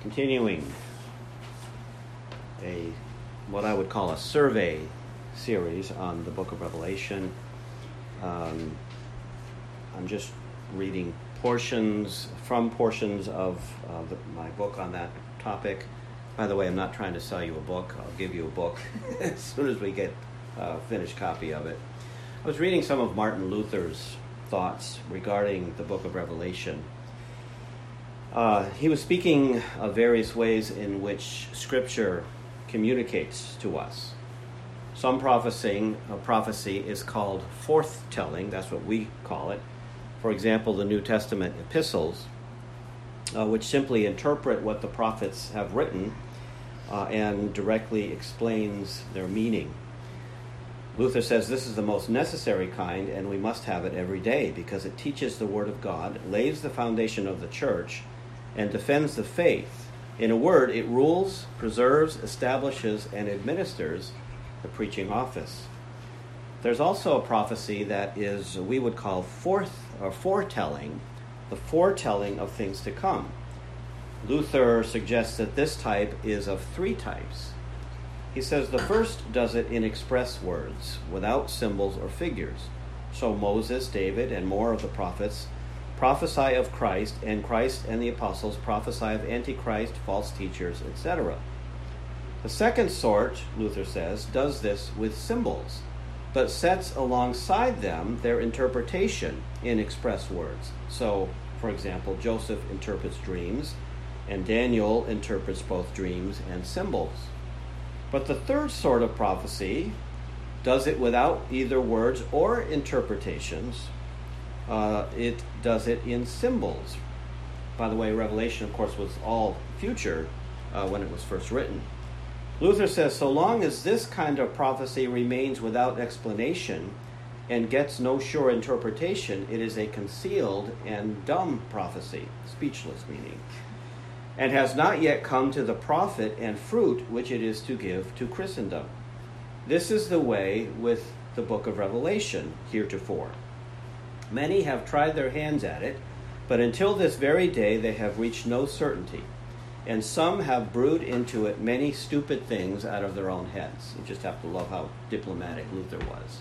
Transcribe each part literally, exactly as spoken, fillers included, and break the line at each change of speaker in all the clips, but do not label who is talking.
continuing a what I would call a survey series on the book of Revelation. Um, I'm just reading portions from portions of uh, the, my book on that topic. By the way, I'm not trying to sell you a book. I'll give you a book as soon as we get a finished copy of it. I was reading some of Martin Luther's thoughts regarding the book of Revelation. Uh, he was speaking of various ways in which Scripture communicates to us. Some prophesying, uh, prophecy is called forthtelling. That's what we call it. For example, the New Testament epistles, uh, which simply interpret what the prophets have written uh, and directly explains their meaning. Luther says this is the most necessary kind, and we must have it every day because it teaches the Word of God, lays the foundation of the church, and defends the faith. In a word, it rules, preserves, establishes, and administers the preaching office. There's also a prophecy that is, we would call forth or foretelling, the foretelling of things to come. Luther suggests that this type is of three types. He says the first does it in express words, without symbols or figures. So Moses, David, and more of the prophets prophesy of Christ, and Christ and the apostles prophesy of Antichrist, false teachers, et cetera. The second sort, Luther says, does this with symbols, but sets alongside them their interpretation in express words. So, for example, Joseph interprets dreams, and Daniel interprets both dreams and symbols. But the third sort of prophecy does it without either words or interpretations. Uh, it does it in symbols. By the way, Revelation, of course, was all future uh, when it was first written. Luther says, so long as this kind of prophecy remains without explanation and gets no sure interpretation, it is a concealed and dumb prophecy, speechless meaning, and has not yet come to the profit and fruit which it is to give to Christendom. This is the way with the book of Revelation heretofore. Many have tried their hands at it, but until this very day they have reached no certainty, and some have brewed into it many stupid things out of their own heads. You just have to love how diplomatic Luther was.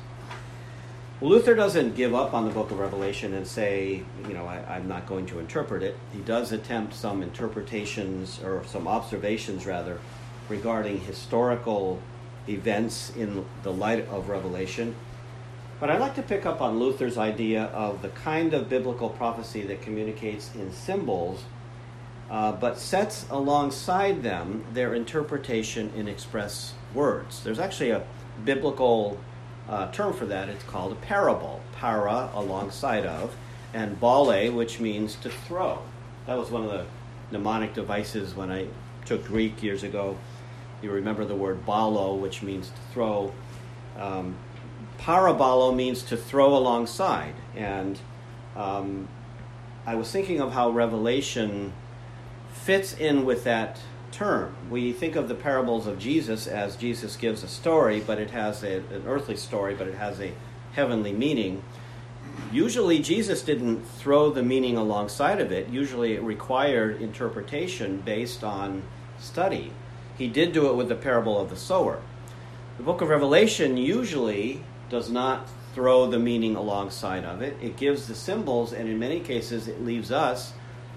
Luther doesn't give up on the book of Revelation and say, you know, I, I'm not going to interpret it. He does attempt some interpretations, or some observations rather, regarding historical events in the light of Revelation. But I'd like to pick up on Luther's idea of the kind of biblical prophecy that communicates in symbols, uh, but sets alongside them their interpretation in express words. There's actually a biblical uh, term for that. It's called a parable. Para, alongside of, and bale, which means to throw. That was one of the mnemonic devices when I took Greek years ago. You remember the word balo, which means to throw. Um, Parabolo means to throw alongside, and um, I was thinking of how Revelation fits in with that term. We think of the parables of Jesus as Jesus gives a story, but it has a, an earthly story, but it has a heavenly meaning. Usually Jesus didn't throw the meaning alongside of it. Usually it required interpretation based on study. He did do it with the parable of the sower. The book of Revelation usually does not throw the meaning alongside of it. It gives the symbols, and in many cases it leaves us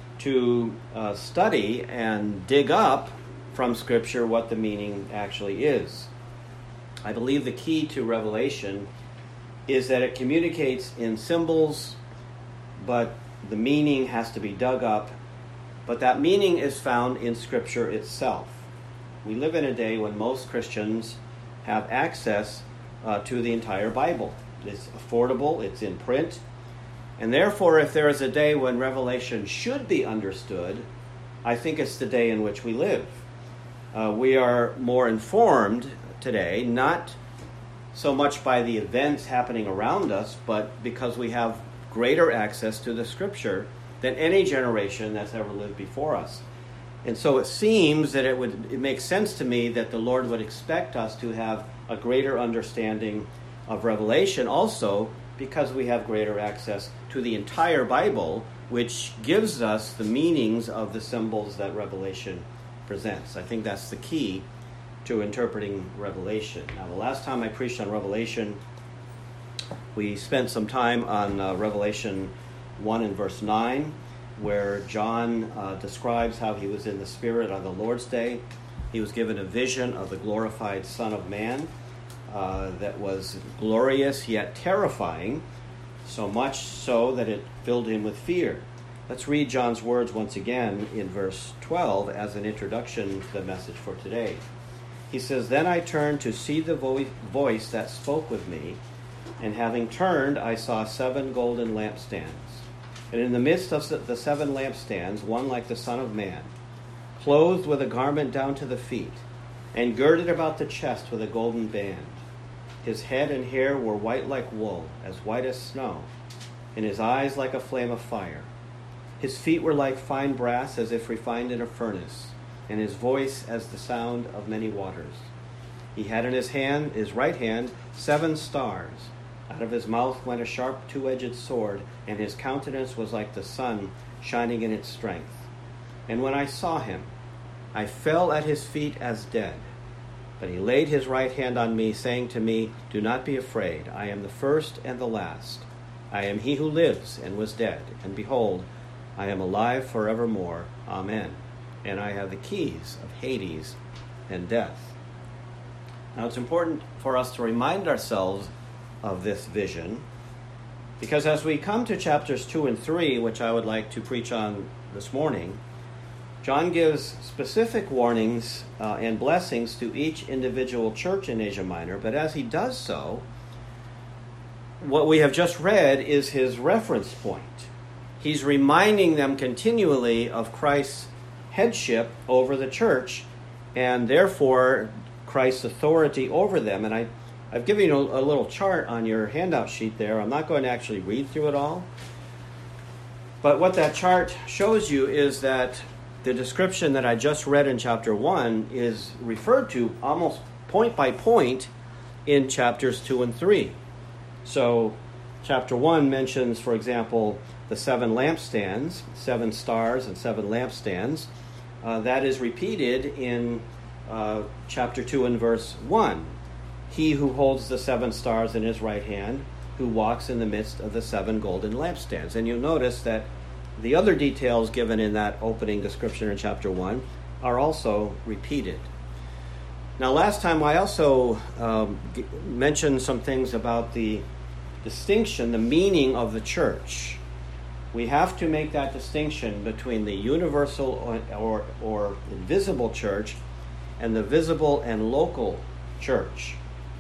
to uh, study and dig up from Scripture what the meaning actually is. I believe the key to Revelation is that it communicates in symbols, but the meaning has to be dug up. But that meaning is found in Scripture itself. We live in a day when most Christians have access uh, to the entire Bible. It's affordable, it's in print, and therefore if there is a day when Revelation should be understood, I think it's the day in which we live. Uh, we are more informed today, not so much by the events happening around us, but because we have greater access to the Scripture than any generation that's ever lived before us. And so it seems that it would it makes sense to me that the Lord would expect us to have a greater understanding of Revelation also because we have greater access to the entire Bible, which gives us the meanings of the symbols that Revelation presents. I think that's the key to interpreting Revelation. Now, the last time I preached on Revelation, we spent some time on uh, Revelation one and verse nine, where John uh, describes how he was in the Spirit on the Lord's Day. He was given a vision of the glorified Son of Man uh, that was glorious yet terrifying, so much so that it filled him with fear. Let's read John's words once again in verse twelve as an introduction to the message for today. He says, "Then I turned to see the vo- voice that spoke with me, and having turned, I saw seven golden lampstands. And in the midst of the seven lampstands, one like the Son of Man, clothed with a garment down to the feet, and girded about the chest with a golden band. His head and hair were white like wool, as white as snow, and his eyes like a flame of fire. His feet were like fine brass, as if refined in a furnace, and his voice as the sound of many waters. He had in his hand, his right hand, seven stars. Out of his mouth went a sharp two-edged sword, and his countenance was like the sun shining in its strength. And when I saw him, I fell at his feet as dead. But he laid his right hand on me, saying to me, 'Do not be afraid. I am the first and the last. I am he who lives and was dead. And behold, I am alive forevermore. Amen. And I have the keys of Hades and death.'" Now, it's important for us to remind ourselves of this vision, because as we come to chapters two and three, which I would like to preach on this morning, John gives specific warnings uh, and blessings to each individual church in Asia Minor, but as he does so, what we have just read is his reference point. He's reminding them continually of Christ's headship over the church, and therefore Christ's authority over them. And I I've given you a, a little chart on your handout sheet there. I'm not going to actually read through it all. But what that chart shows you is that the description that I just read in chapter one is referred to almost point by point in chapters two and three. So chapter one mentions, for example, the seven lampstands, seven stars and seven lampstands. Uh, that is repeated in uh, chapter two and verse one. He who holds the seven stars in his right hand, who walks in the midst of the seven golden lampstands. And you'll notice that the other details given in that opening description in chapter one are also repeated. Now, last time I also um, g- mentioned some things about the distinction, the meaning of the church. We have to make that distinction between the universal or, or, or invisible church and the visible and local church.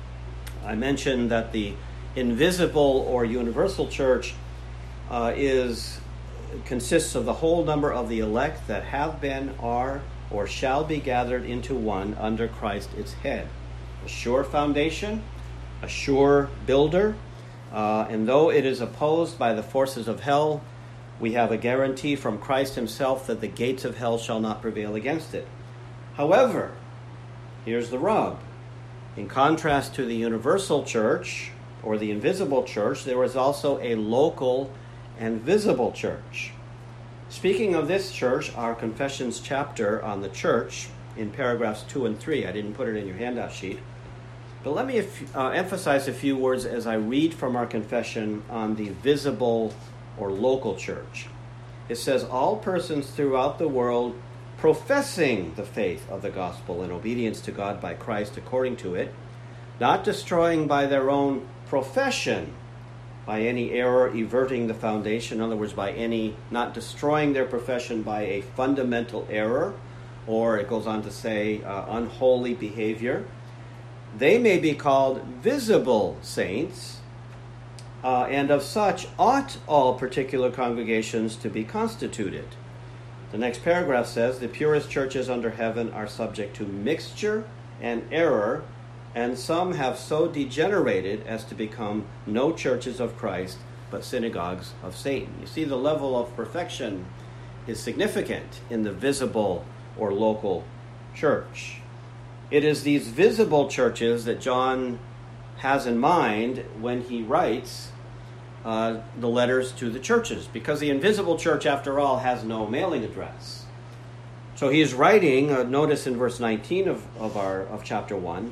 I mentioned that the invisible or universal church uh, is consists of the whole number of the elect that have been, are, or shall be gathered into one under Christ its head. A sure foundation, a sure builder, uh, and though it is opposed by the forces of hell, we have a guarantee from Christ himself that the gates of hell shall not prevail against it. However, here's the rub. In contrast to the universal church, or the invisible church, there is also a local and visible church. Speaking of this church, our confessions chapter on the church, in paragraphs two and three, I didn't put it in your handout sheet, but let me uh, emphasize a few words as I read from our confession on the visible or local church. It says, "All persons throughout the world professing the faith of the gospel and obedience to God by Christ according to it, not destroying by their own profession, by any error everting the foundation," in other words, by any, not destroying their profession by a fundamental error, or it goes on to say uh, unholy behavior. They may be called visible saints, uh, and of such ought all particular congregations to be constituted. The next paragraph says, "The purest churches under heaven are subject to mixture and error, and some have so degenerated as to become no churches of Christ, but synagogues of Satan." You see, the level of perfection is significant in the visible or local church. It is these visible churches that John has in mind when he writes uh, the letters to the churches, because the invisible church, after all, has no mailing address. So he is writing, uh, notice in verse nineteen of, of, our, of chapter one,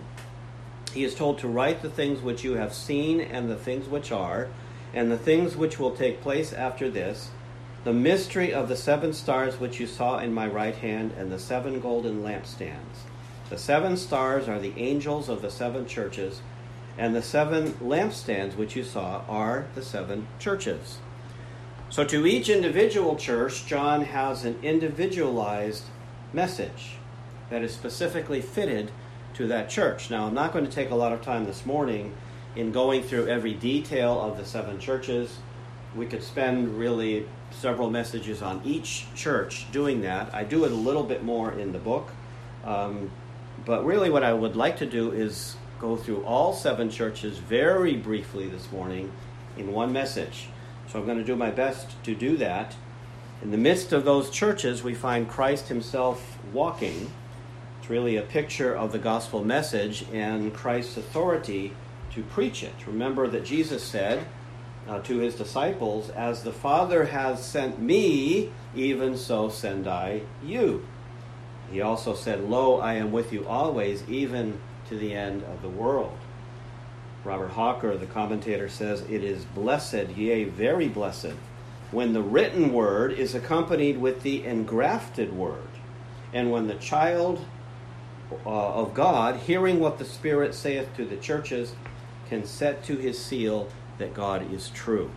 he is told to write the things which you have seen and the things which are, and the things which will take place after this, the mystery of the seven stars which you saw in my right hand, and the seven golden lampstands. The seven stars are the angels of the seven churches, and the seven lampstands which you saw are the seven churches. So to each individual church, John has an individualized message that is specifically fitted to that church. Now, I'm not going to take a lot of time this morning in going through every detail of the seven churches. We could spend really several messages on each church doing that. I do it a little bit more in the book. Um, but really what I would like to do is go through all seven churches very briefly this morning in one message. So I'm going to do my best to do that. In the midst of those churches, we find Christ himself walking. It's really a picture of the gospel message and Christ's authority to preach it. Remember that Jesus said uh, to his disciples, "As the Father has sent me, even so send I you." He also said, "Lo, I am with you always, even to the end of the world." Robert Hawker, the commentator, says, "It is blessed, yea, very blessed, when the written word is accompanied with the engrafted word, and when the child uh, of God, hearing what the Spirit saith to the churches, can set to his seal that God is true."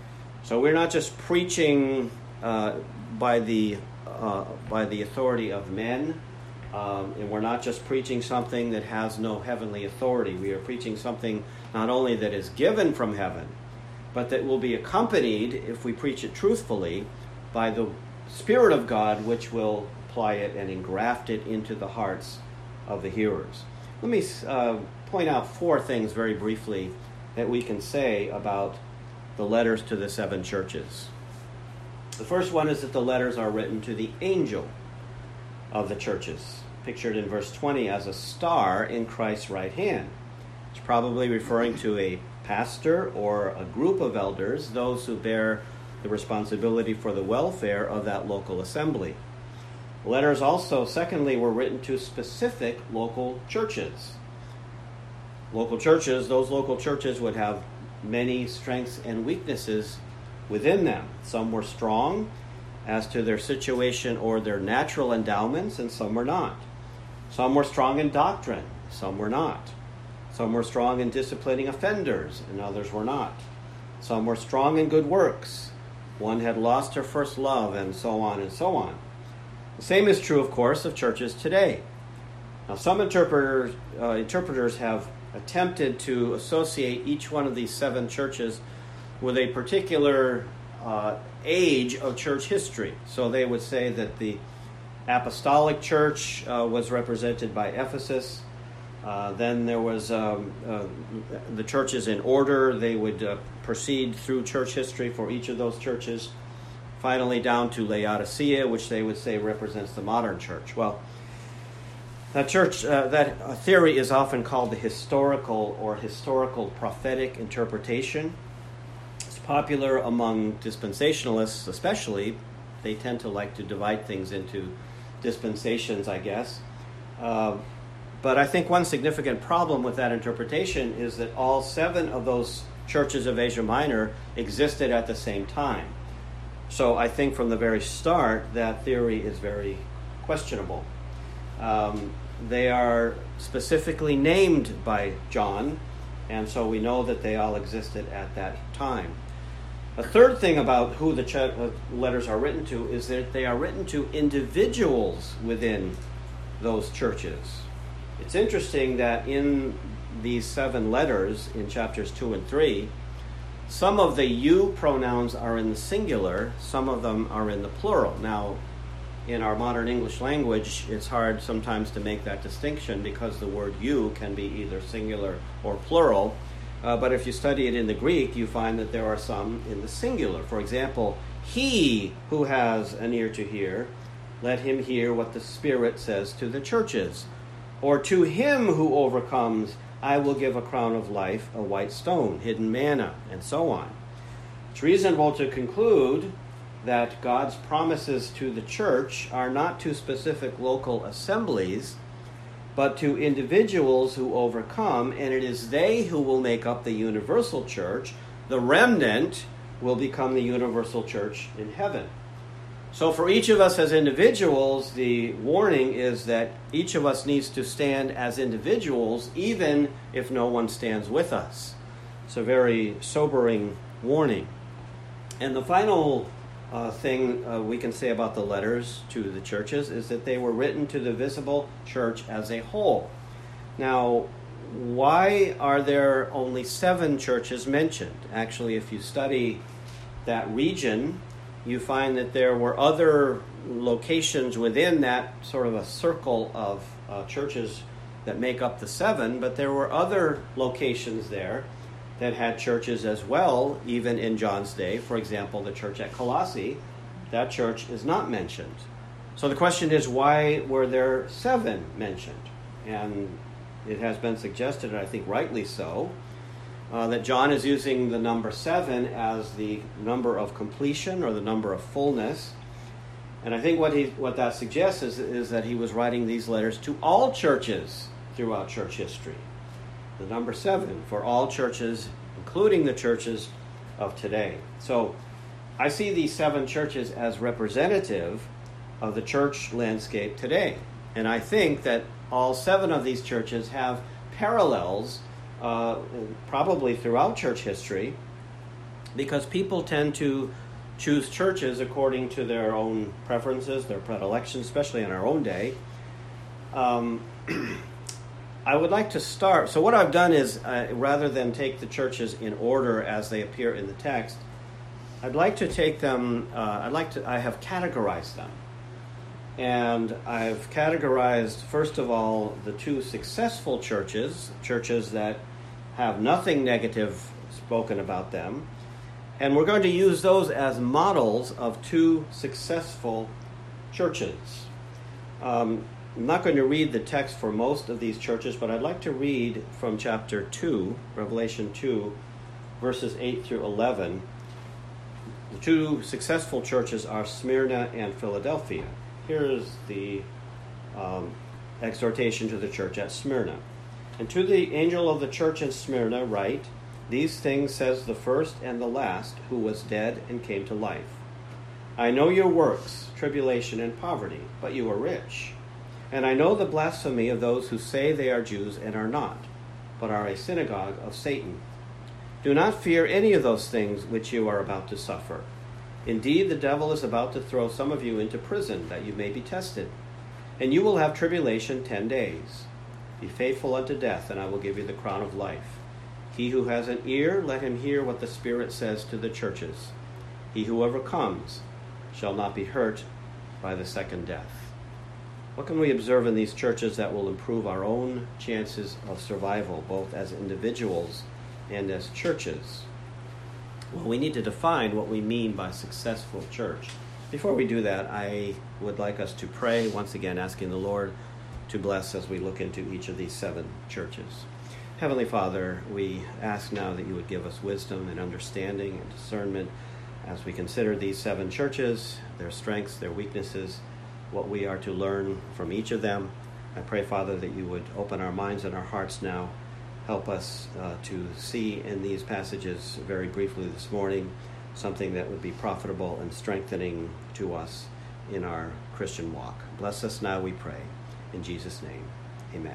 So we're not just preaching uh, by the uh, by the authority of men, um, and we're not just preaching something that has no heavenly authority. We are preaching something not only that is given from heaven, but that will be accompanied, if we preach it truthfully, by the Spirit of God, which will apply it and engraft it into the hearts of the hearers. Let me uh, point out four things very briefly that we can say about the letters to the seven churches. The first one is that the letters are written to the angel of the churches, pictured in verse twenty as a star in Christ's right hand. It's probably referring to a pastor or a group of elders, those who bear the responsibility for the welfare of that local assembly. Letters also, secondly, were written to specific local churches. Local churches, those local churches would have many strengths and weaknesses within them. Some were strong as to their situation or their natural endowments, and some were not. Some were strong in doctrine, some were not. Some were strong in disciplining offenders, and others were not. Some were strong in good works. One had lost her first love, and so on and so on. The same is true, of course, of churches today. Now, some interpreters, uh, interpreters have attempted to associate each one of these seven churches with a particular uh, age of church history. So they would say that the apostolic church uh, was represented by Ephesus. Uh, then there was um, uh, the churches in order. They would uh, proceed through church history for each of those churches, finally down to Laodicea, which they would say represents the modern church. Well, that church, uh, that theory is often called the historical or historical prophetic interpretation. It's popular among dispensationalists especially. They tend to like to divide things into dispensations, I guess. Uh, but I think one significant problem with that interpretation is that all seven of those churches of Asia Minor existed at the same time. So I think from the very start, that theory is very questionable. Um, they are specifically named by John, and so we know that they all existed at that time. A third thing about who the ch- uh, letters are written to is that they are written to individuals within those churches. It's interesting that in these seven letters, in chapters two and three, some of the you pronouns are in the singular, some of them are in the plural. Now, in our modern English language, it's hard sometimes to make that distinction because the word you can be either singular or plural. Uh, but if you study it in the Greek, you find that there are some in the singular. For example, he who has an ear to hear, let him hear what the Spirit says to the churches. Or to him who overcomes, I will give a crown of life, a white stone, hidden manna, and so on. It's reasonable to conclude that God's promises to the church are not to specific local assemblies, but to individuals who overcome, and it is they who will make up the universal church. The remnant will become the universal church in heaven. So for each of us as individuals, the warning is that each of us needs to stand as individuals, even if no one stands with us. It's a very sobering warning. And the final uh, thing uh, we can say about the letters to the churches is that they were written to the visible church as a whole. Now, why are there only seven churches mentioned? Actually, if you study that region, you find that there were other locations within that sort of a circle of uh, churches that make up the seven, but there were other locations there that had churches as well, even in John's day. For example, the church at Colossae, that church is not mentioned. So the question is, why were there seven mentioned? And it has been suggested, and I think rightly so, Uh, that John is using the number seven as the number of completion or the number of fullness. And I think what he what that suggests is, is that he was writing these letters to all churches throughout church history. The number seven for all churches, including the churches of today. So I see these seven churches as representative of the church landscape today. And I think that all seven of these churches have parallels Uh, probably throughout church history, because people tend to choose churches according to their own preferences, their predilections, especially in our own day. Um, I would like to start, so what I've done is, uh, rather than take the churches in order as they appear in the text, I'd like to take them, uh, I'd like to, I have categorized them. And I've categorized, first of all, the two successful churches, churches that have nothing negative spoken about them. And we're going to use those as models of two successful churches. Um, I'm not going to read the text for most of these churches, but I'd like to read from chapter two, Revelation two, verses eight through eleven. The two successful churches are Smyrna and Philadelphia. Here's the um, exhortation to the church at Smyrna. And to the angel of the church in Smyrna write, "These things says the first and the last, who was dead and came to life. I know your works, tribulation and poverty, but you are rich. And I know the blasphemy of those who say they are Jews and are not, but are a synagogue of Satan. Do not fear any of those things which you are about to suffer. Indeed, the devil is about to throw some of you into prison, that you may be tested. And you will have tribulation ten days. Be faithful unto death, and I will give you the crown of life. He who has an ear, let him hear what the Spirit says to the churches. He who overcomes shall not be hurt by the second death." What can we observe in these churches that will improve our own chances of survival, both as individuals and as churches? Well, we need to define what we mean by successful church. Before we do that, I would like us to pray, once again asking the Lord to bless as we look into each of these seven churches. Heavenly Father, we ask now that you would give us wisdom and understanding and discernment as we consider these seven churches, their strengths, their weaknesses, what we are to learn from each of them. I pray, Father, that you would open our minds and our hearts now. Help us uh, to see in these passages very briefly this morning something that would be profitable and strengthening to us in our Christian walk. Bless us now, we pray. In Jesus' name, amen.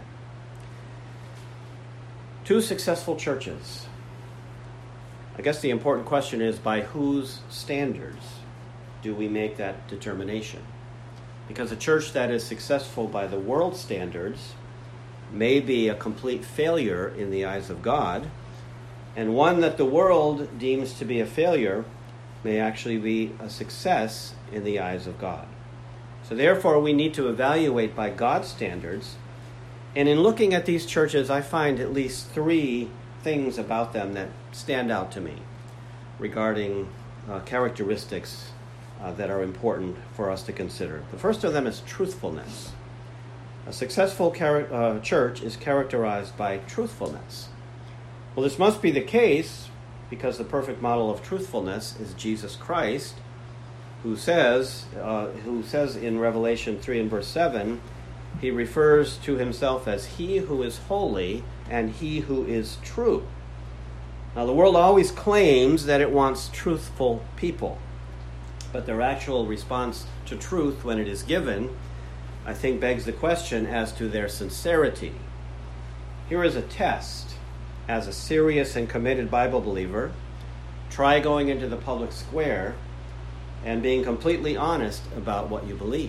Two successful churches. I guess the important question is, by whose standards do we make that determination? Because a church that is successful by the world's standards may be a complete failure in the eyes of God, and one that the world deems to be a failure may actually be a success in the eyes of God. So therefore, we need to evaluate by God's standards. And in looking at these churches, I find at least three things about them that stand out to me regarding uh, characteristics uh, that are important for us to consider. The first of them is truthfulness. A successful char- uh, church is characterized by truthfulness. Well, this must be the case because the perfect model of truthfulness is Jesus Christ, who says, uh, who says in Revelation three and verse seven, he refers to himself as he who is holy and he who is true. Now, the world always claims that it wants truthful people, but their actual response to truth when it is given, I think, begs the question as to their sincerity. Here is a test. As a serious and committed Bible believer, try going into the public square and being completely honest about what you believe.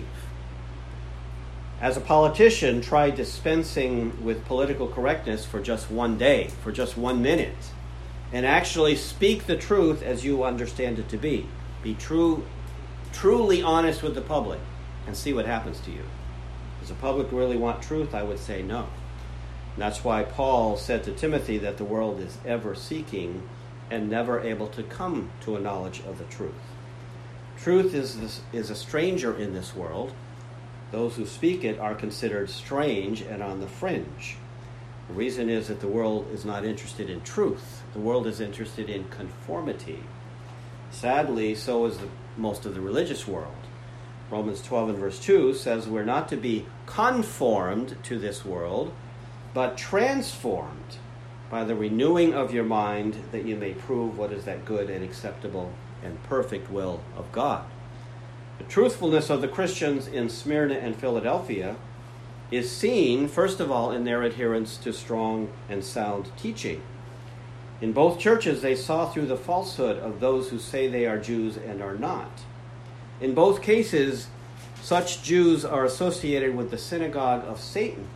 As a politician, try dispensing with political correctness for just one day, for just one minute, and actually speak the truth as you understand it to be. Be true, truly honest with the public and see what happens to you. Does the public really want truth? I would say no. And that's why Paul said to Timothy that the world is ever seeking and never able to come to a knowledge of the truth. Truth is, this, is a stranger in this world. Those who speak it are considered strange and on the fringe. The reason is that the world is not interested in truth. The world is interested in conformity. Sadly, so is the, most of the religious world. Romans twelve and verse two says we're not to be conformed to this world, but transformed by the renewing of your mind, that you may prove what is that good and acceptable and perfect will of God. The truthfulness of the Christians in Smyrna and Philadelphia is seen, first of all, in their adherence to strong and sound teaching. In both churches, they saw through the falsehood of those who say they are Jews and are not. In both cases, such Jews are associated with the synagogue of Satan.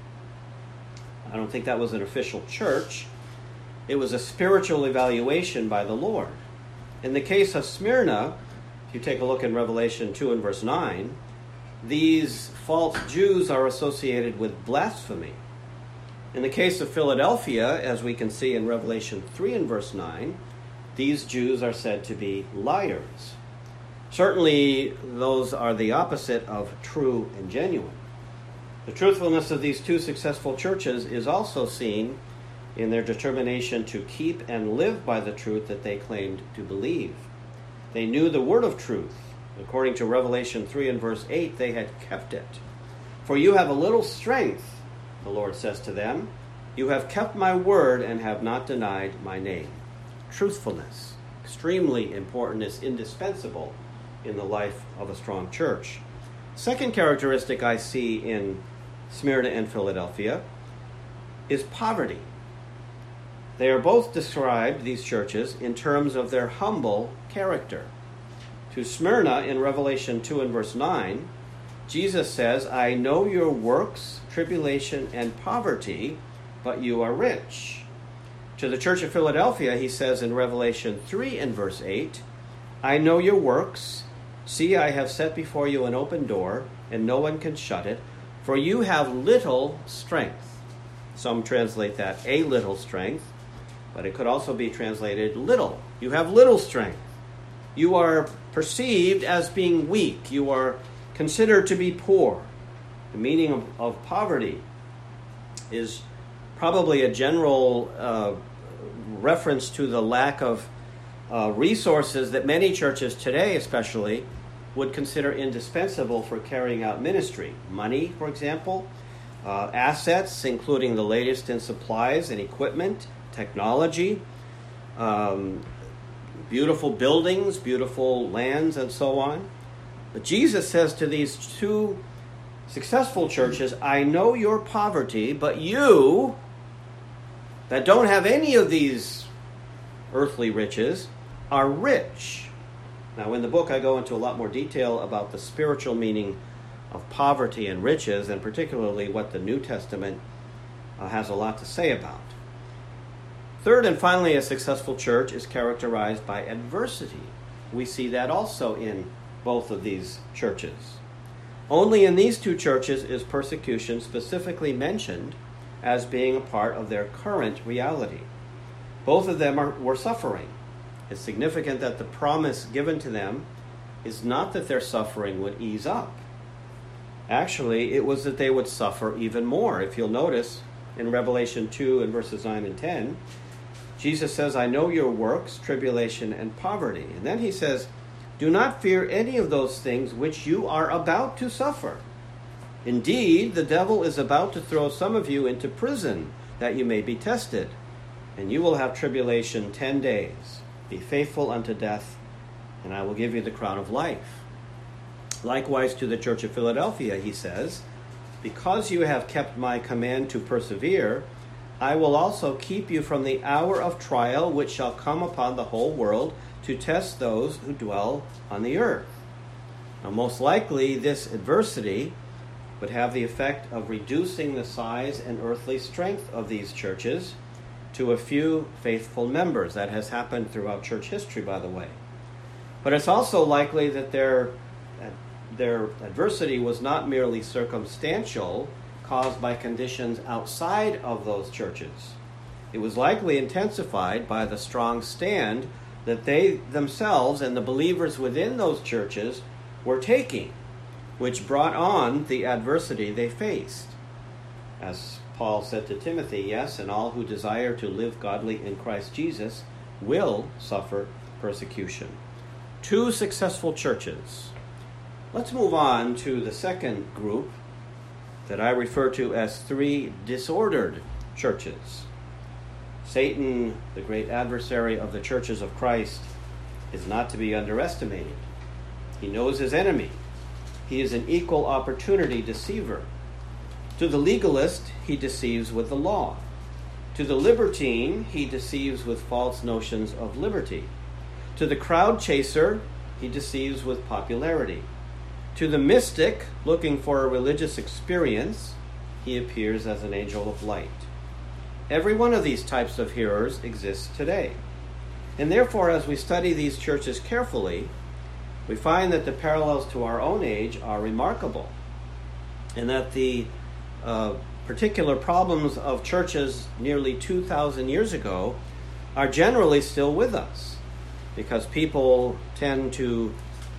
I don't think that was an official church. It was a spiritual evaluation by the Lord. In the case of Smyrna, if you take a look in Revelation two and verse nine, these false Jews are associated with blasphemy. In the case of Philadelphia, as we can see in Revelation three and verse nine, these Jews are said to be liars. Certainly, those are the opposite of true and genuine. The truthfulness of these two successful churches is also seen in their determination to keep and live by the truth that they claimed to believe. They knew the word of truth. According to Revelation three and verse eight, they had kept it. For you have a little strength, the Lord says to them. You have kept my word and have not denied my name. Truthfulness, extremely important, is indispensable in the life of a strong church. Second characteristic I see in Smyrna and Philadelphia is poverty. They are both described, these churches, in terms of their humble character. To Smyrna, in Revelation two and verse nine, Jesus says, I know your works, tribulation, and poverty, but you are rich. To the church of Philadelphia, he says in Revelation three and verse eight, I know your works. See, I have set before you an open door, and no one can shut it, for you have little strength. Some translate that a little strength, but it could also be translated little. You have little strength. You are perceived as being weak. You are considered to be poor. The meaning of, of poverty is probably a general uh, reference to the lack of uh, resources that many churches today especially would consider indispensable for carrying out ministry. Money, for example, uh, assets, including the latest in supplies and equipment, technology, um, beautiful buildings, beautiful lands, and so on. But Jesus says to these two successful churches, I know your poverty, but you that don't have any of these earthly riches are rich. Now, in the book, I go into a lot more detail about the spiritual meaning of poverty and riches, and particularly what the New Testament uh, has a lot to say about. Third, and finally, a successful church is characterized by adversity. We see that also in both of these churches. Only in these two churches is persecution specifically mentioned as being a part of their current reality. Both of them are, were suffering. It's significant that the promise given to them is not that their suffering would ease up. Actually, it was that they would suffer even more. If you'll notice in Revelation two and verses nine and ten, Jesus says, I know your works, tribulation, and poverty. And then he says, Do not fear any of those things which you are about to suffer. Indeed, the devil is about to throw some of you into prison, that you may be tested, and you will have tribulation ten days. Be faithful unto death, and I will give you the crown of life. Likewise to the church of Philadelphia, he says, because you have kept my command to persevere, I will also keep you from the hour of trial which shall come upon the whole world to test those who dwell on the earth. Now, most likely, this adversity would have the effect of reducing the size and earthly strength of these churches to a few faithful members. That has happened throughout church history, by the way. But it's also likely that their, their adversity was not merely circumstantial, caused by conditions outside of those churches. It was likely intensified by the strong stand that they themselves and the believers within those churches were taking, which brought on the adversity they faced. As Paul said to Timothy, yes, and all who desire to live godly in Christ Jesus will suffer persecution. Two successful churches. Let's move on to the second group that I refer to as three disordered churches. Satan, the great adversary of the churches of Christ, is not to be underestimated. He knows his enemy. He is an equal opportunity deceiver. To the legalist, he deceives with the law. To the libertine, he deceives with false notions of liberty. To the crowd chaser, he deceives with popularity. To the mystic, looking for a religious experience, he appears as an angel of light. Every one of these types of hearers exists today. And therefore, as we study these churches carefully, we find that the parallels to our own age are remarkable, and that the uh, particular problems of churches nearly two thousand years ago are generally still with us, because people tend to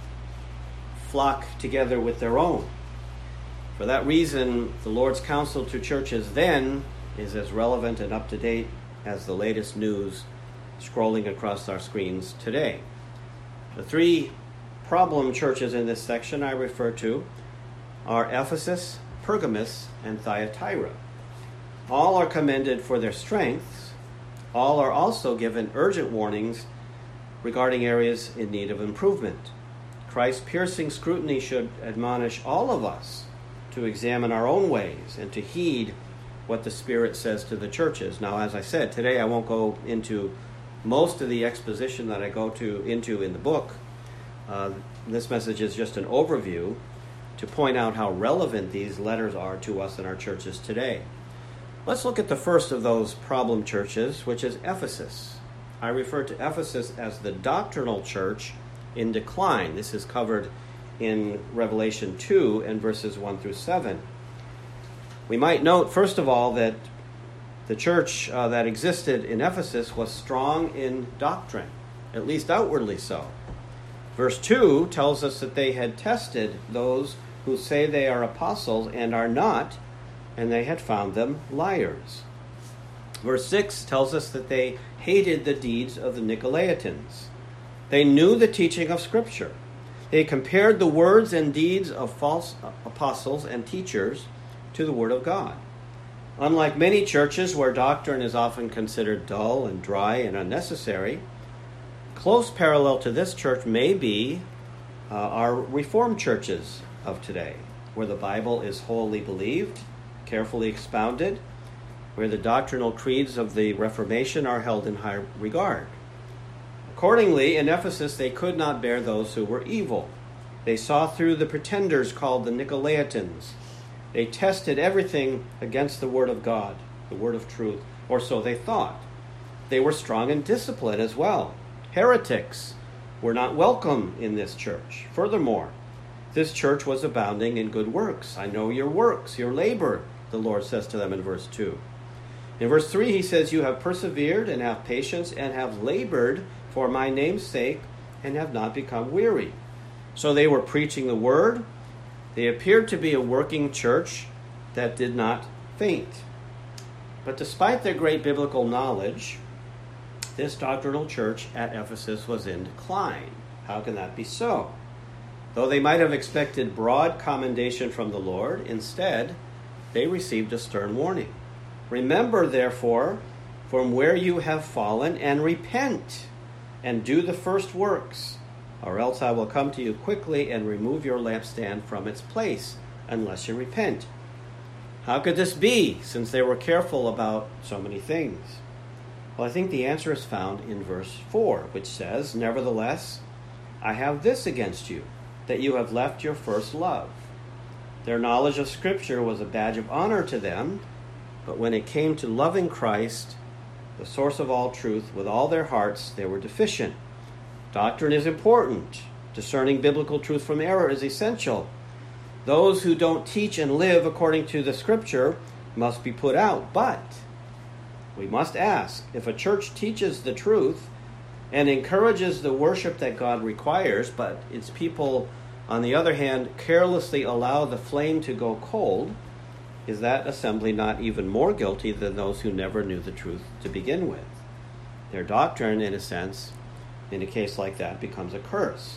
flock together with their own. For that reason, the Lord's counsel to churches then is as relevant and up-to-date as the latest news scrolling across our screens today. The three problem churches in this section I refer to are Ephesus, Pergamos, and Thyatira. All are commended for their strengths. All are also given urgent warnings regarding areas in need of improvement. Christ's piercing scrutiny should admonish all of us to examine our own ways and to heed what the Spirit says to the churches. Now, as I said, today I won't go into most of the exposition that I go to into in the book. Uh, this message is just an overview to point out how relevant these letters are to us in our churches today. Let's look at the first of those problem churches, which is Ephesus. I refer to Ephesus as the doctrinal church in decline. This is covered in Revelation two and verses one through seven. We might note, first of all, that the church uh, that existed in Ephesus was strong in doctrine, at least outwardly so. Verse two tells us that they had tested those who say they are apostles and are not, and they had found them liars. Verse six tells us that they hated the deeds of the Nicolaitans. They knew the teaching of Scripture. They compared the words and deeds of false apostles and teachers to the Word of God. Unlike many churches where doctrine is often considered dull and dry and unnecessary, close parallel to this church may be uh, our Reformed churches of today, where the Bible is wholly believed, carefully expounded, where the doctrinal creeds of the Reformation are held in high regard. Accordingly, in Ephesus, they could not bear those who were evil. They saw through the pretenders called the Nicolaitans. They tested everything against the Word of God, the Word of truth, or so they thought. They were strong in discipline as well. Heretics were not welcome in this church. Furthermore, this church was abounding in good works. I know your works, your labor, the Lord says to them in verse two. In verse three, he says, you have persevered and have patience and have labored for my name's sake and have not become weary. So they were preaching the word. They appeared to be a working church that did not faint. But despite their great biblical knowledge, this doctrinal church at Ephesus was in decline. How can that be so? Though they might have expected broad commendation from the Lord, instead, they received a stern warning. Remember, therefore, from where you have fallen, and repent, and do the first works, or else I will come to you quickly and remove your lampstand from its place, unless you repent. How could this be, since they were careful about so many things? Well, I think the answer is found in verse four, which says, Nevertheless, I have this against you, that you have left your first love. Their knowledge of Scripture was a badge of honor to them, but when it came to loving Christ, the source of all truth, with all their hearts, they were deficient. Doctrine is important. Discerning biblical truth from error is essential. Those who don't teach and live according to the Scripture must be put out. But we must ask, if a church teaches the truth and encourages the worship that God requires, but its people, on the other hand, carelessly allow the flame to go cold, is that assembly not even more guilty than those who never knew the truth to begin with? Their doctrine, in a sense, in a case like that, becomes a curse.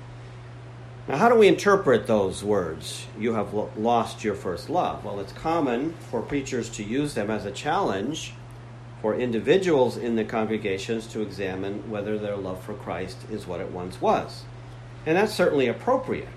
Now, how do we interpret those words, you have lo- lost your first love? Well, it's common for preachers to use them as a challenge for individuals in the congregations to examine whether their love for Christ is what it once was. And that's certainly appropriate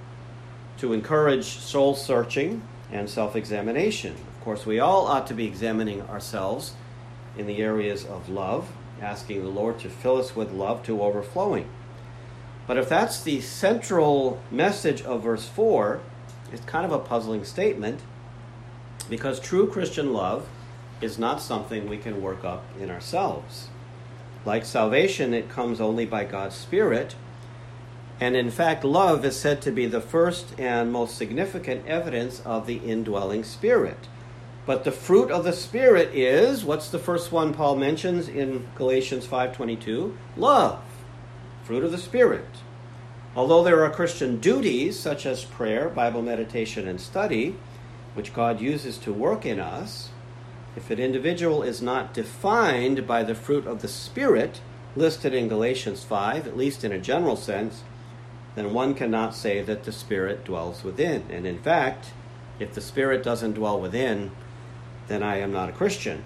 to encourage soul-searching and self-examination. Of course, we all ought to be examining ourselves in the areas of love, asking the Lord to fill us with love to overflowing. But if that's the central message of verse four, it's kind of a puzzling statement, because true Christian love is not something we can work up in ourselves. Like salvation, it comes only by God's Spirit. And in fact, love is said to be the first and most significant evidence of the indwelling Spirit. But the fruit of the Spirit is, what's the first one Paul mentions in Galatians five twenty-two? Love. Fruit of the Spirit. Although there are Christian duties, such as prayer, Bible meditation, and study, which God uses to work in us, if an individual is not defined by the fruit of the Spirit, listed in Galatians five, at least in a general sense, then one cannot say that the Spirit dwells within. And in fact, if the Spirit doesn't dwell within, then I am not a Christian.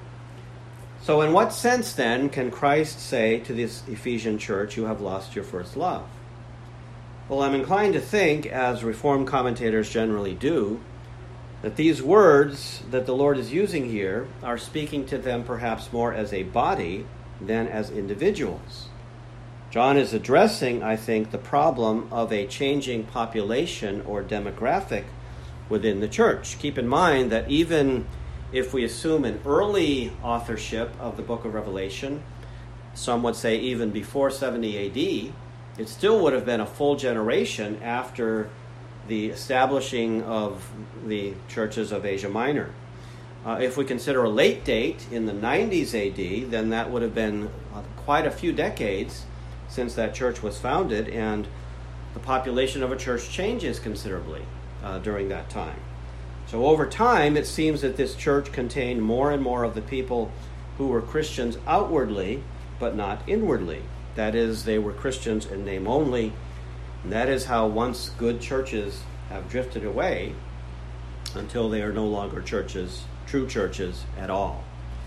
So in what sense, then, can Christ say to this Ephesian church, you have lost your first love? Well, I'm inclined to think, as Reformed commentators generally do, that these words that the Lord is using here are speaking to them perhaps more as a body than as individuals. John is addressing, I think, the problem of a changing population or demographic within the church. Keep in mind that even if we assume an early authorship of the book of Revelation, some would say even before seventy A D, it still would have been a full generation after the establishing of the churches of Asia Minor. Uh, if we consider a late date in the nineties A D, then that would have been uh, quite a few decades since that church was founded, and the population of a church changes considerably uh, during that time. So over time, it seems that this church contained more and more of the people who were Christians outwardly, but not inwardly. That is, they were Christians in name only, and that is how once good churches have drifted away until they are no longer churches, true churches at all.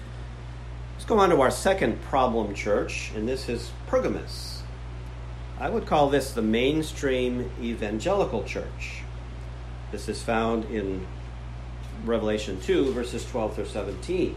Let's go on to our second problem church, and this is Pergamos. I would call this the mainstream evangelical church. This is found in Revelation two, verses twelve through seventeen.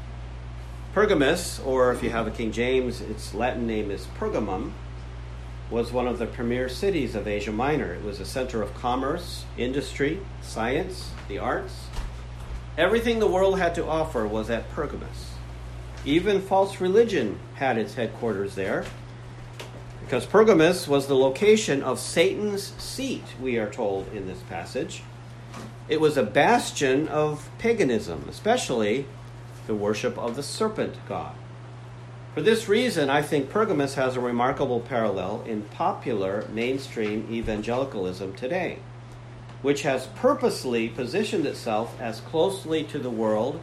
Pergamos, or if you have a King James, its Latin name is Pergamum, was one of the premier cities of Asia Minor. It was a center of commerce, industry, science, the arts. Everything the world had to offer was at Pergamos. Even false religion had its headquarters there, because Pergamos was the location of Satan's seat, we are told in this passage. It was a bastion of paganism, especially the worship of the serpent god. For this reason, I think Pergamos has a remarkable parallel in popular mainstream evangelicalism today, which has purposely positioned itself as closely to the world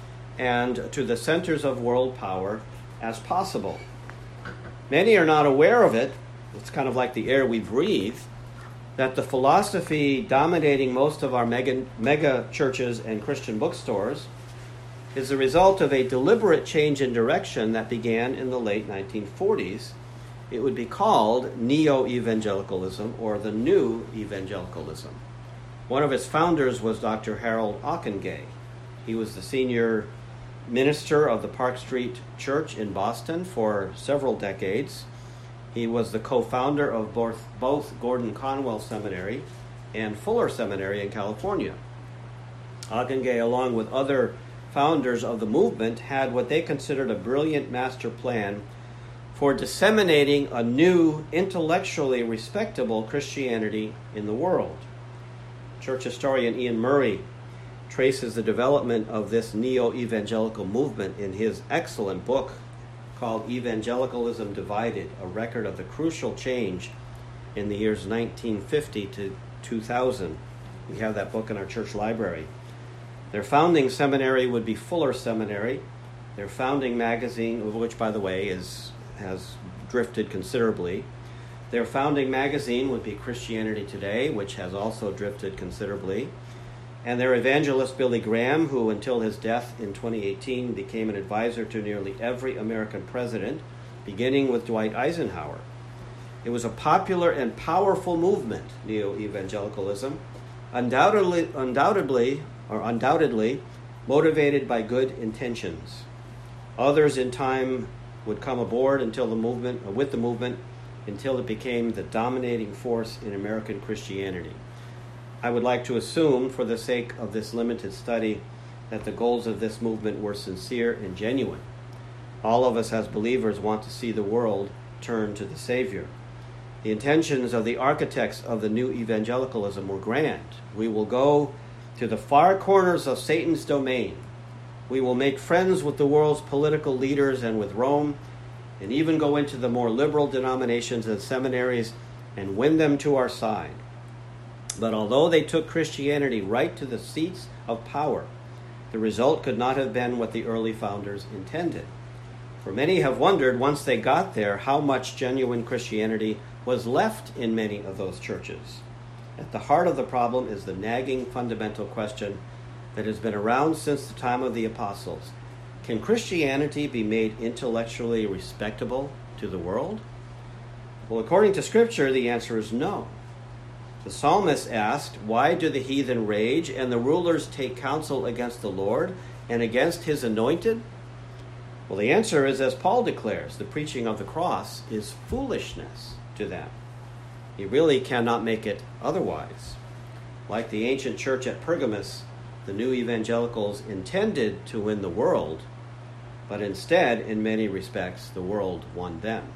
and to the centers of world power as possible. Many are not aware of it, it's kind of like the air we breathe, that the philosophy dominating most of our mega, mega churches and Christian bookstores is the result of a deliberate change in direction that began in the late nineteen forties. It would be called neo-evangelicalism, or the new evangelicalism. One of its founders was Doctor Harold Ockenga. He was the senior minister of the Park Street Church in Boston for several decades. He was the co-founder of both, both Gordon Conwell Seminary and Fuller Seminary in California. Ockenga, along with other founders of the movement, had what they considered a brilliant master plan for disseminating a new, intellectually respectable Christianity in the world. Church historian Ian Murray traces the development of this neo-evangelical movement in his excellent book called Evangelicalism Divided, a record of the crucial change in the years nineteen fifty to two thousand. We have that book in our church library. Their founding seminary would be Fuller Seminary. Their founding magazine, which, by the way, is has drifted considerably. Their founding magazine would be Christianity Today, which has also drifted considerably. And their evangelist, Billy Graham, who until his death in twenty eighteen became an advisor to nearly every American president, beginning with Dwight Eisenhower. It was a popular and powerful movement, neo-evangelicalism, undoubtedly, undoubtedly, or undoubtedly motivated by good intentions. Others in time would come aboard until the movement, or with the movement, until it became the dominating force in American Christianity. I would like to assume, for the sake of this limited study, that the goals of this movement were sincere and genuine. All of us as believers want to see the world turn to the Savior. The intentions of the architects of the new evangelicalism were grand. We will go to the far corners of Satan's domain. We will make friends with the world's political leaders and with Rome, and even go into the more liberal denominations and seminaries and win them to our side. But although they took Christianity right to the seats of power, the result could not have been what the early founders intended. For many have wondered, once they got there, how much genuine Christianity was left in many of those churches. At the heart of the problem is the nagging fundamental question that has been around since the time of the apostles. Can Christianity be made intellectually respectable to the world? Well, according to Scripture, the answer is no. The psalmist asked, "Why do the heathen rage and the rulers take counsel against the Lord and against his anointed?" Well, the answer is, as Paul declares, the preaching of the cross is foolishness to them. He really cannot make it otherwise. Like the ancient church at Pergamos, the new evangelicals intended to win the world, but instead, in many respects, the world won them.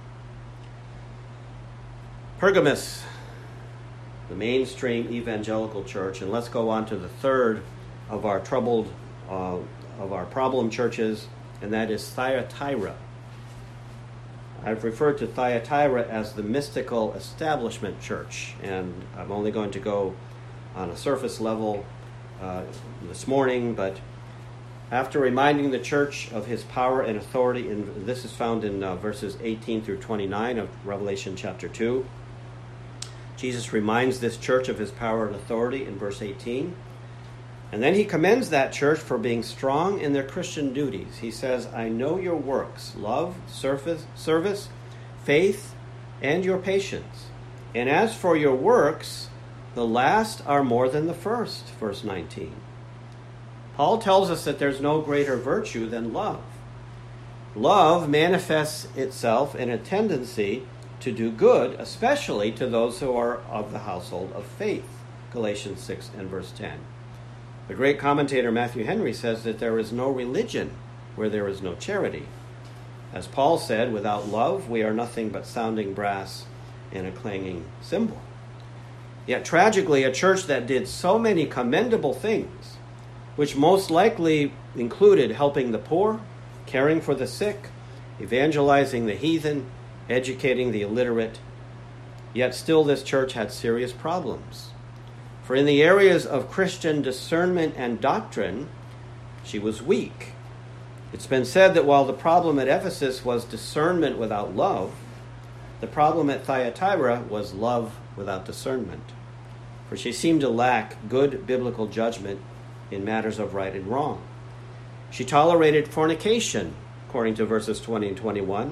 Pergamos, the mainstream evangelical church, and let's go on to the third of our troubled, uh, of our problem churches, and that is Thyatira. I've referred to Thyatira as the mystical establishment church, and I'm only going to go on a surface level uh, this morning, but after reminding the church of his power and authority, and this is found in uh, verses eighteen through twenty-nine of Revelation chapter two, Jesus reminds this church of his power and authority in verse eighteen. And then he commends that church for being strong in their Christian duties. He says, "I know your works, love, service, service, faith, and your patience. And as for your works, the last are more than the first." Verse nineteen. Paul tells us that there's no greater virtue than love. Love manifests itself in a tendency to do good, especially to those who are of the household of faith. Galatians six and verse ten. The great commentator Matthew Henry says that there is no religion where there is no charity. As Paul said, without love we are nothing but sounding brass and a clanging cymbal. Yet tragically, a church that did so many commendable things, which most likely included helping the poor, caring for the sick, evangelizing the heathen, educating the illiterate, yet still this church had serious problems. For in the areas of Christian discernment and doctrine, she was weak. It's been said that while the problem at Ephesus was discernment without love, The problem at Thyatira was love without discernment, for she seemed to lack good biblical judgment in matters of right and wrong. She tolerated fornication, according to verses twenty and twenty-one.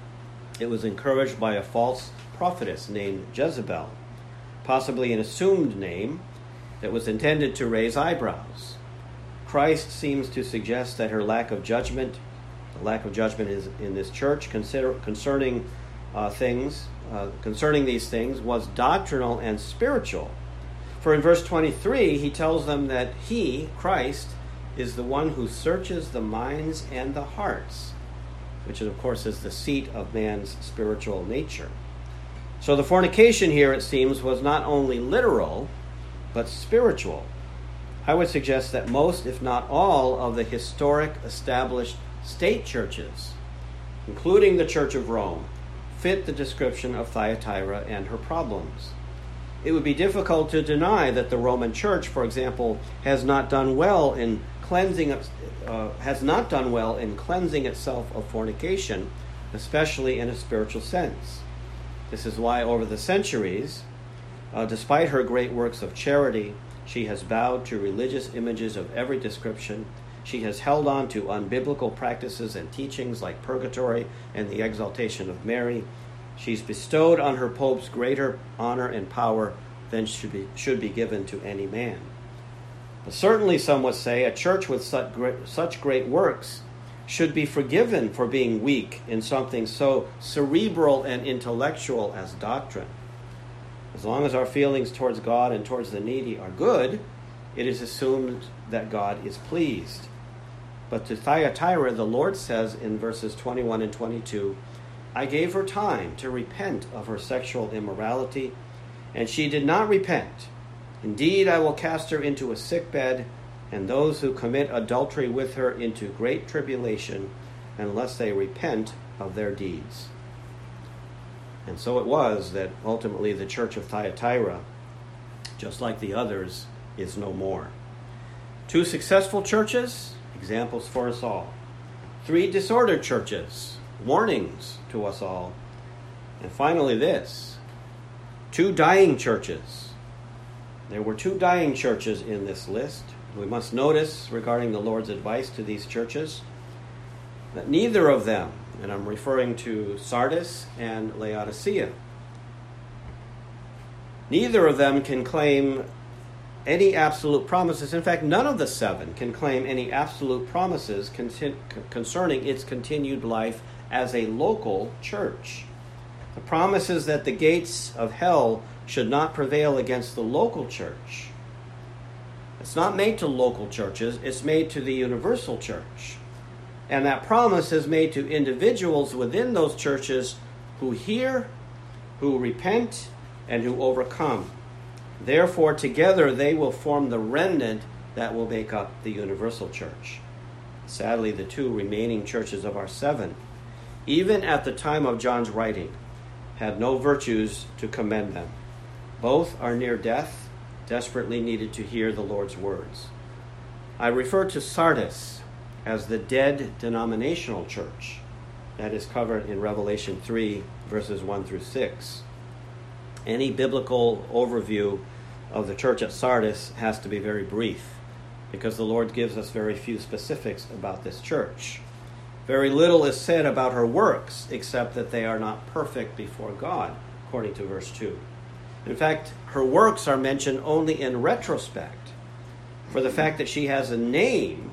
It was encouraged by a false prophetess named Jezebel, possibly an assumed name that was intended to raise eyebrows. Christ seems to suggest that her lack of judgment, the lack of judgment is in this church consider, concerning uh, things, uh, concerning these things, was doctrinal and spiritual. For in verse twenty-three, he tells them that he, Christ, is the one who searches the minds and the hearts, which of course is the seat of man's spiritual nature. So the fornication here, it seems, was not only literal, but spiritual. I would suggest that most, if not all, of the historic established state churches, including the Church of Rome, fit the description of Thyatira and her problems. It would be difficult to deny that the Roman Church, for example, has not done well in cleansing uh, has not done well in cleansing itself of fornication, especially in a spiritual sense. This is why over the centuries, uh, despite her great works of charity, she has bowed to religious images of every description. She has held on to unbiblical practices and teachings like purgatory and the exaltation of Mary. She's bestowed on her popes greater honor and power than should be, should be given to any man. But certainly, some would say, a church with such great, such great works should be forgiven for being weak in something so cerebral and intellectual as doctrine. As long as our feelings towards God and towards the needy are good, it is assumed that God is pleased. But to Thyatira, the Lord says in verses twenty-one and twenty-two, I gave her time to repent of her sexual immorality, and she did not repent. Indeed, I will cast her into a sickbed, and those who commit adultery with her into great tribulation, unless they repent of their deeds. And so it was that ultimately the church of Thyatira, just like the others, is no more. Two successful churches, examples for us all. Three disordered churches, warnings to us all. And finally this, two dying churches. There were two dying churches in this list. We must notice regarding the Lord's advice to these churches that neither of them, and I'm referring to Sardis and Laodicea, neither of them can claim any absolute promises. In fact, none of the seven can claim any absolute promises con- concerning its continued life as a local church. The promise is that the gates of hell should not prevail against the local church. It's not made to local churches, it's made to the universal church. And that promise is made to individuals within those churches who hear, who repent, and who overcome. Therefore, together they will form the remnant that will make up the universal church. Sadly, the two remaining churches of our seven, even at the time of John's writing, had no virtues to commend them. Both are near death, desperately needed to hear the Lord's words. I refer to Sardis as the dead denominational church. That is covered in Revelation three, verses one through six. Any biblical overview of the church at Sardis has to be very brief, because the Lord gives us very few specifics about this church. Very little is said about her works, except that they are not perfect before God, according to verse two. In fact, her works are mentioned only in retrospect, for the fact that she has a name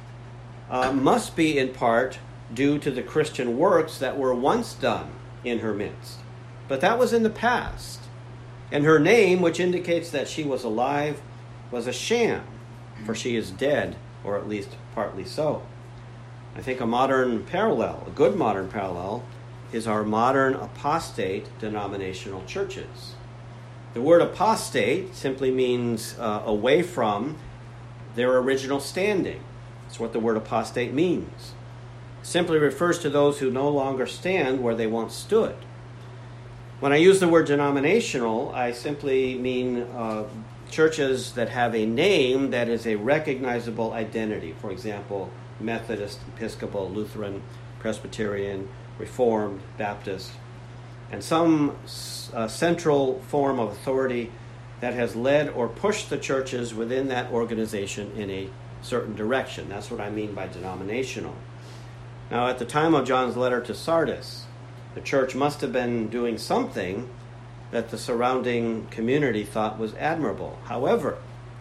uh, must be in part due to the Christian works that were once done in her midst. But that was in the past. And her name, which indicates that she was alive, was a sham, for she is dead, or at least partly so. I think a modern parallel, a good modern parallel, is our modern apostate denominational churches. The word apostate simply means uh, away from their original standing. That's what the word apostate means. It simply refers to those who no longer stand where they once stood. When I use the word denominational, I simply mean uh, churches that have a name that is a recognizable identity. For example, Methodist, Episcopal, Lutheran, Presbyterian, Reformed, Baptist. and some uh, central form of authority that has led or pushed the churches within that organization in a certain direction. That's what I mean by denominational. Now, at the time of John's letter to Sardis, the church must have been doing something that the surrounding community thought was admirable. However,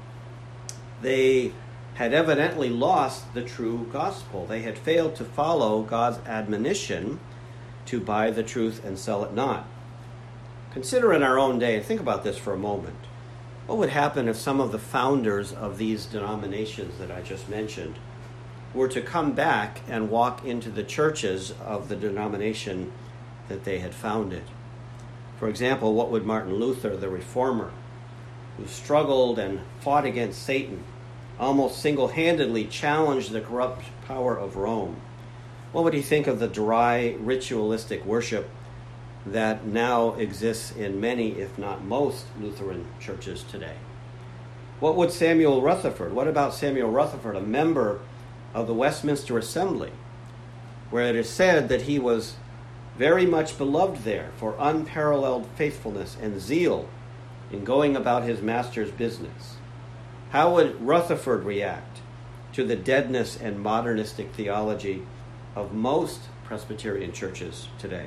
they had evidently lost the true gospel. They had failed to follow God's admonition to buy the truth and sell it not. Consider in our own day, and think about this for a moment. What would happen if some of the founders of these denominations that I just mentioned were to come back and walk into the churches of the denomination that they had founded? For example, what would Martin Luther, the reformer, who struggled and fought against Satan, almost single-handedly challenged the corrupt power of Rome, what would he think of the dry, ritualistic worship that now exists in many, if not most, Lutheran churches today? What would Samuel Rutherford, what about Samuel Rutherford, a member of the Westminster Assembly, where it is said that he was very much beloved there for unparalleled faithfulness and zeal in going about his master's business? How would Rutherford react to the deadness and modernistic theology of most Presbyterian churches today?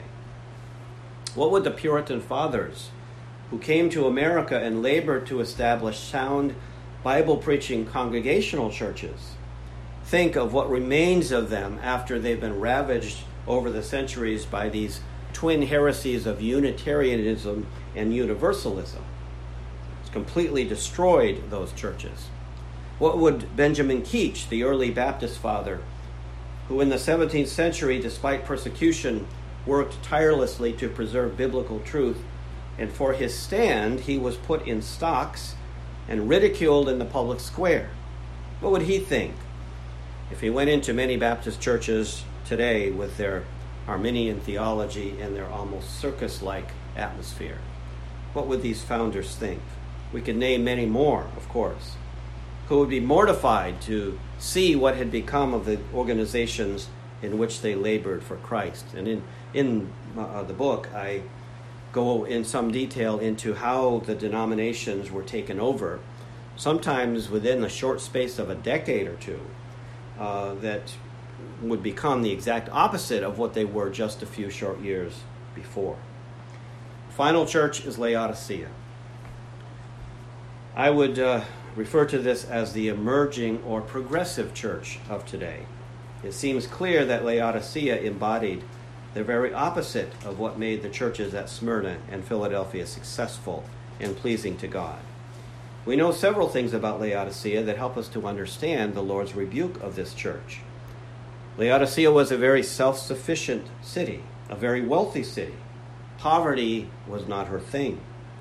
What would the Puritan fathers, who came to America and labored to establish sound Bible-preaching congregational churches, think of what remains of them after they've been ravaged over the centuries by these twin heresies of Unitarianism and Universalism? It's completely destroyed those churches. What would Benjamin Keach, the early Baptist father, who in the seventeenth century, despite persecution, worked tirelessly to preserve biblical truth, and for his stand he was put in stocks and ridiculed in the public square? What would he think if he went into many Baptist churches today with their Arminian theology and their almost circus-like atmosphere? What would these founders think? We could name many more, of course, who would be mortified to see what had become of the organizations in which they labored for Christ. And in, in uh, the book, I go in some detail into how the denominations were taken over, sometimes within a short space of a decade or two, uh, that would become the exact opposite of what they were just a few short years before. Final church is Laodicea. I would uh, refer to this as the emerging or progressive church of today. It seems clear that Laodicea embodied the very opposite of what made the churches at Smyrna and Philadelphia successful and pleasing to God. We know several things about Laodicea that help us to understand the Lord's rebuke of this church. Laodicea was a very self-sufficient city, a very wealthy city. Poverty was not her thing.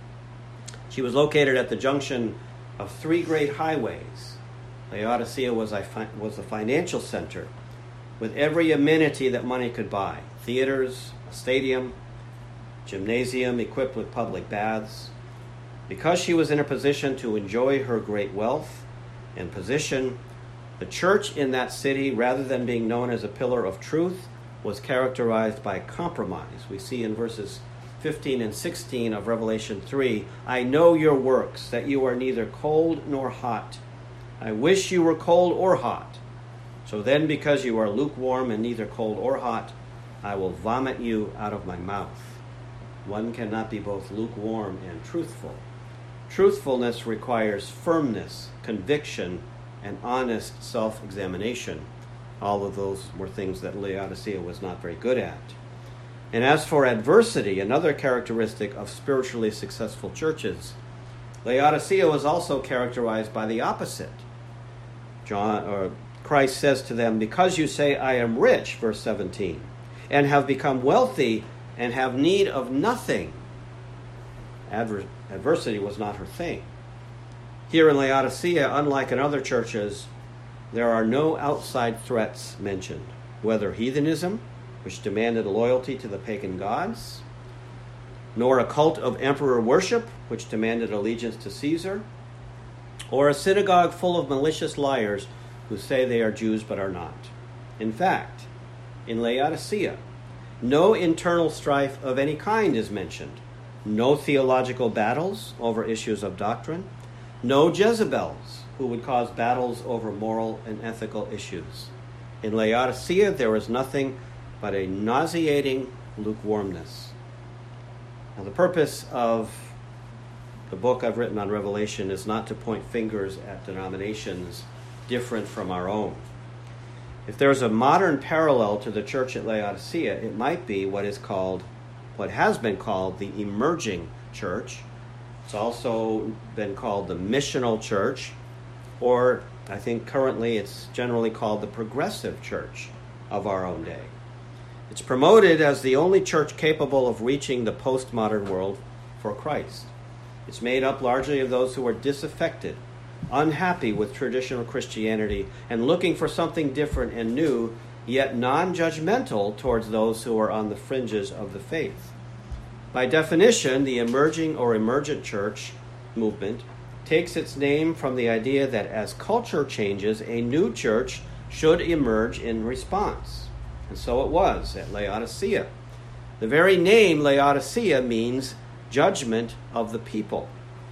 She was located at the junction of three great highways. Laodicea was a, fi- was a financial center with every amenity that money could buy: theaters, a stadium, gymnasium equipped with public baths. Because she was in a position to enjoy her great wealth and position, the church in that city, rather than being known as a pillar of truth, was characterized by compromise. We see in verses fifteen and sixteen of Revelation three, "I know your works, that you are neither cold nor hot. I wish you were cold or hot. So then, because you are lukewarm and neither cold or hot, I will vomit you out of my mouth." One cannot be both lukewarm and truthful. Truthfulness requires firmness, conviction, and honest self-examination. All of those were things that Laodicea was not very good at. And as for adversity, another characteristic of spiritually successful churches, Laodicea was also characterized by the opposite. John, or Christ says to them, "Because you say, 'I am rich,'" verse seventeen, "and have become wealthy and have need of nothing." Adver- adversity was not her thing. Here in Laodicea, unlike in other churches, there are no outside threats mentioned, whether heathenism, which demanded loyalty to the pagan gods, nor a cult of emperor worship, which demanded allegiance to Caesar, or a synagogue full of malicious liars who say they are Jews but are not. In fact, in Laodicea, No internal strife of any kind is mentioned. No theological battles over issues of doctrine. No Jezebels who would cause battles over moral and ethical issues. In Laodicea, there is nothing but a nauseating lukewarmness. Now, the purpose of the book I've written on Revelation is not to point fingers at denominations different from our own. If there's a modern parallel to the church at Laodicea, it might be what is called, what has been called the emerging church. It's also been called the missional church, or I think currently it's generally called the progressive church of our own day. It's promoted as the only church capable of reaching the postmodern world for Christ. It's made up largely of those who are disaffected, unhappy with traditional Christianity, and looking for something different and new, yet non-judgmental towards those who are on the fringes of the faith. By definition, the emerging or emergent church movement takes its name from the idea that as culture changes, a new church should emerge in response. And so it was at Laodicea. The very name Laodicea means judgment of the people.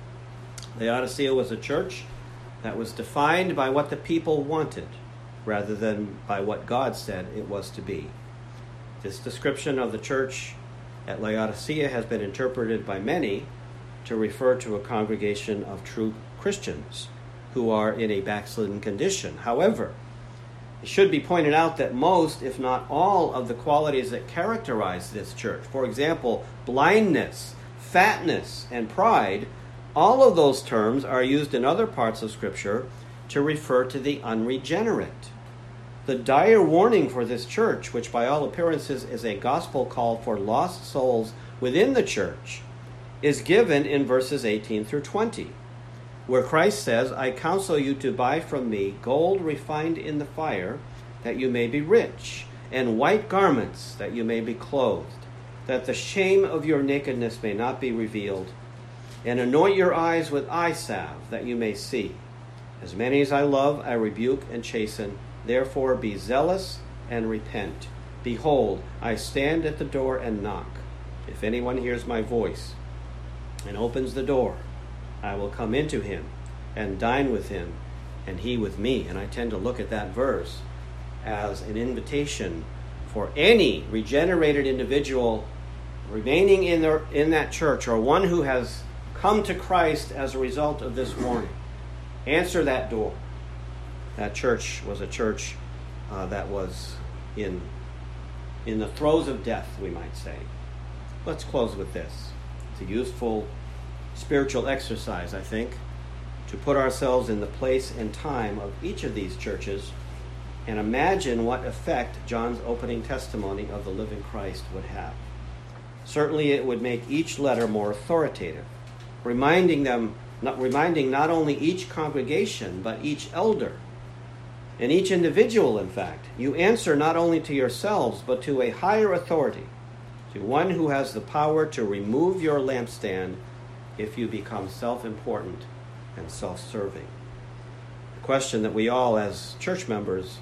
Laodicea was a church that was defined by what the people wanted rather than by what God said it was to be. This description of the church at Laodicea has been interpreted by many to refer to a congregation of true Christians who are in a backslidden condition. However, it should be pointed out that most, if not all, of the qualities that characterize this church, for example, blindness, fatness, and pride, all of those terms are used in other parts of Scripture to refer to the unregenerate. The dire warning for this church, which by all appearances is a gospel call for lost souls within the church, is given in verses eighteen through twenty, where Christ says, "I counsel you to buy from me gold refined in the fire, that you may be rich, and white garments, that you may be clothed, that the shame of your nakedness may not be revealed, and anoint your eyes with eye salve, that you may see. As many as I love, I rebuke and chasten. Therefore be zealous and repent. Behold, I stand at the door and knock. If anyone hears my voice and opens the door, I will come into him and dine with him, and he with me." And I tend to look at that verse as an invitation for any regenerated individual remaining in their, in that church, or one who has come to Christ as a result of this warning. Answer that door. That church was a church uh, that was in, in the throes of death, we might say. Let's close with this. It's a useful spiritual exercise, I think, to put ourselves in the place and time of each of these churches and imagine what effect John's opening testimony of the living Christ would have. Certainly it would make each letter more authoritative, reminding them, not, reminding not only each congregation, but each elder, and each individual, in fact. You answer not only to yourselves, but to a higher authority, to one who has the power to remove your lampstand if you become self-important and self-serving. The question that we all, as church members,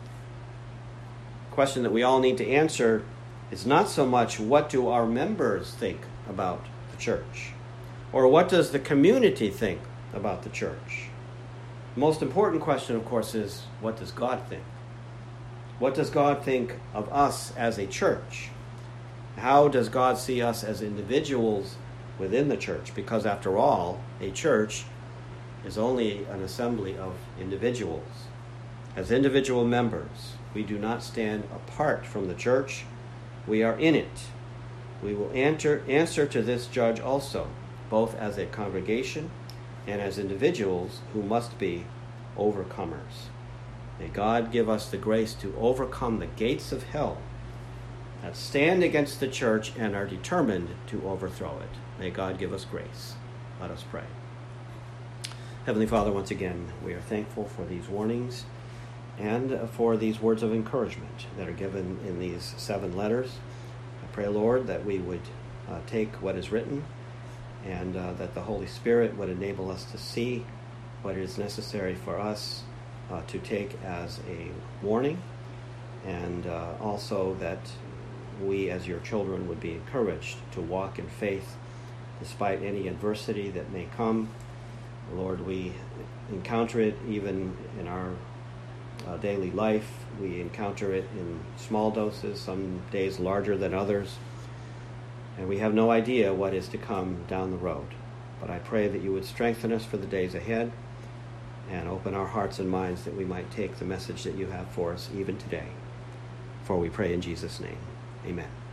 question that we all need to answer is not so much what do our members think about the church, or what does the community think about the church. The most important question, of course, is what does God think? What does God think of us as a church? How does God see us as individuals within the church? Because after all, a church is only an assembly of individuals. As individual members, we do not stand apart from the church. We are in it. We will answer, answer to this judge also, both as a congregation and as individuals who must be overcomers. May God give us the grace to overcome the gates of hell that stand against the church and are determined to overthrow it. May God give us grace. Let us pray. Heavenly Father, once again, we are thankful for these warnings and for these words of encouragement that are given in these seven letters. I pray, Lord, that we would uh, take what is written and uh, that the Holy Spirit would enable us to see what is necessary for us uh, to take as a warning, and uh, also that we as your children would be encouraged to walk in faith despite any adversity that may come. Lord, we encounter it even in our uh, daily life. We encounter it in small doses, some days larger than others, and we have no idea what is to come down the road. But I pray that you would strengthen us for the days ahead and open our hearts and minds that we might take the message that you have for us even today. For we pray in Jesus' name. Amen.